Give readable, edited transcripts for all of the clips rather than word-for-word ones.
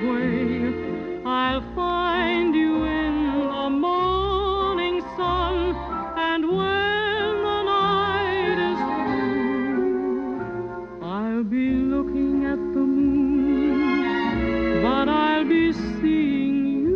way. I'll find you in the morning sun, and when the night is through, I'll be looking at the moon, but I'll be seeing you.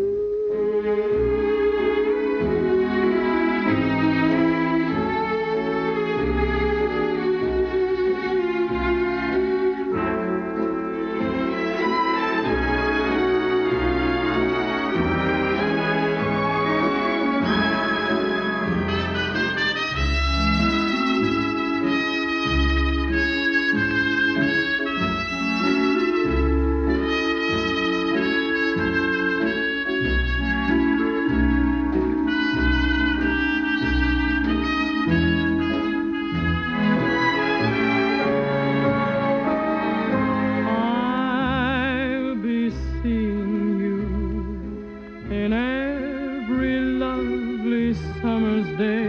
In every lovely summer's day,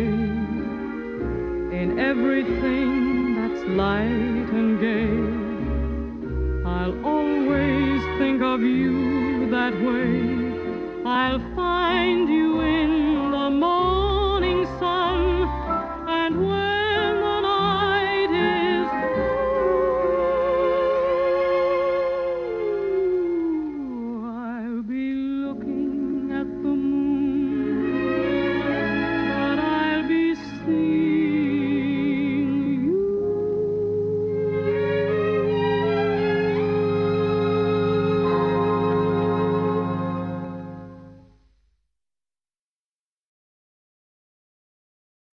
in everything that's light and gay, I'll always think of you that way. I'll find you in